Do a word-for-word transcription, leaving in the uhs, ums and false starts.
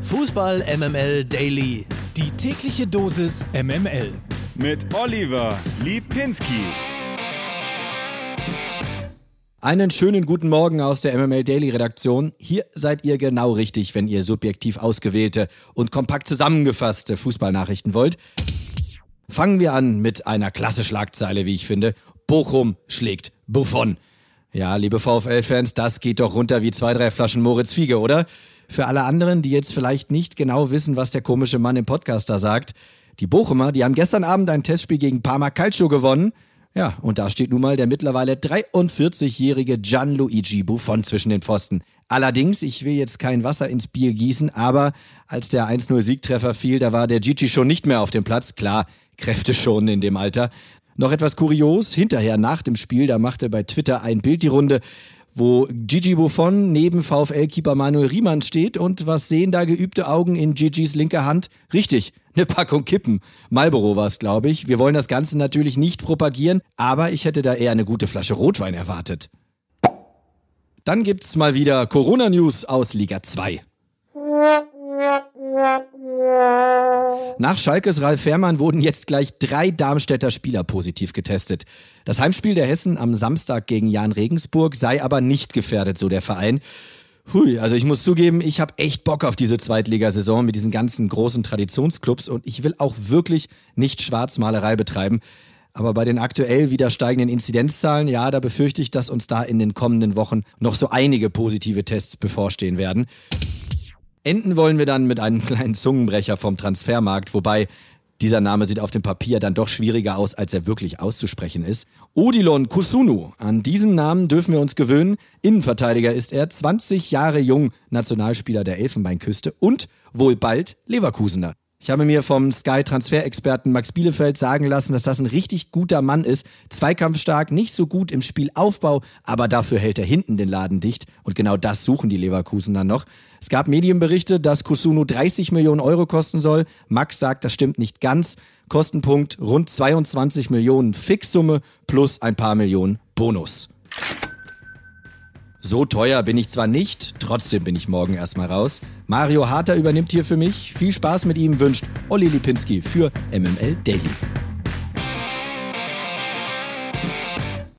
Fußball M M L Daily. Die tägliche Dosis M M L. Mit Oliver Lipinski. Einen schönen guten Morgen aus der M M L Daily Redaktion. Hier seid ihr genau richtig, wenn ihr subjektiv ausgewählte und kompakt zusammengefasste Fußballnachrichten wollt. Fangen wir an mit einer klasse Schlagzeile, wie ich finde. Bochum schlägt Buffon. Ja, liebe VfL-Fans, das geht doch runter wie zwei, drei Flaschen Moritz Fiege, oder? Für alle anderen, die jetzt vielleicht nicht genau wissen, was der komische Mann im Podcast da sagt. Die Bochumer, die haben gestern Abend ein Testspiel gegen Parma Calcio gewonnen. Ja, und da steht nun mal der mittlerweile dreiundvierzigjährige Gianluigi Buffon zwischen den Pfosten. Allerdings, ich will jetzt kein Wasser ins Bier gießen, aber als der eins null Siegtreffer fiel, da war der Gigi schon nicht mehr auf dem Platz. Klar, Kräfte schon in dem Alter. Noch etwas kurios, hinterher nach dem Spiel, da machte bei Twitter ein Bild die Runde, wo Gigi Buffon neben VfL-Keeper Manuel Riemann steht und was sehen da geübte Augen in Gigis linker Hand? Richtig, eine Packung Kippen. Marlboro war es, glaube ich. Wir wollen das Ganze natürlich nicht propagieren, aber ich hätte da eher eine gute Flasche Rotwein erwartet. Dann gibt's mal wieder Corona-News aus Liga zwei. Nach Schalkes Ralf Fährmann wurden jetzt gleich drei Darmstädter Spieler positiv getestet. Das Heimspiel der Hessen am Samstag gegen Jahn Regensburg sei aber nicht gefährdet, so der Verein. Hui, also ich muss zugeben, ich habe echt Bock auf diese Zweitligasaison mit diesen ganzen großen Traditionsclubs und ich will auch wirklich nicht Schwarzmalerei betreiben. Aber bei den aktuell wieder steigenden Inzidenzzahlen, ja, da befürchte ich, dass uns da in den kommenden Wochen noch so einige positive Tests bevorstehen werden. Enden wollen wir dann mit einem kleinen Zungenbrecher vom Transfermarkt, wobei dieser Name sieht auf dem Papier dann doch schwieriger aus, als er wirklich auszusprechen ist. Odilon Kusunu, an diesen Namen dürfen wir uns gewöhnen. Innenverteidiger ist er, zwanzig Jahre jung, Nationalspieler der Elfenbeinküste und wohl bald Leverkusener. Ich habe mir vom Sky-Transferexperten Max Bielefeld sagen lassen, dass das ein richtig guter Mann ist. Zweikampfstark, nicht so gut im Spielaufbau, aber dafür hält er hinten den Laden dicht. Und genau das suchen die Leverkusener noch. Es gab Medienberichte, dass Kusunu dreißig Millionen Euro kosten soll. Max sagt, das stimmt nicht ganz. Kostenpunkt rund zweiundzwanzig Millionen Fixsumme plus ein paar Millionen Bonus. So teuer bin ich zwar nicht, trotzdem bin ich morgen erstmal raus. Mario Harter übernimmt hier für mich. Viel Spaß mit ihm wünscht Olli Lipinski für M M L Daily.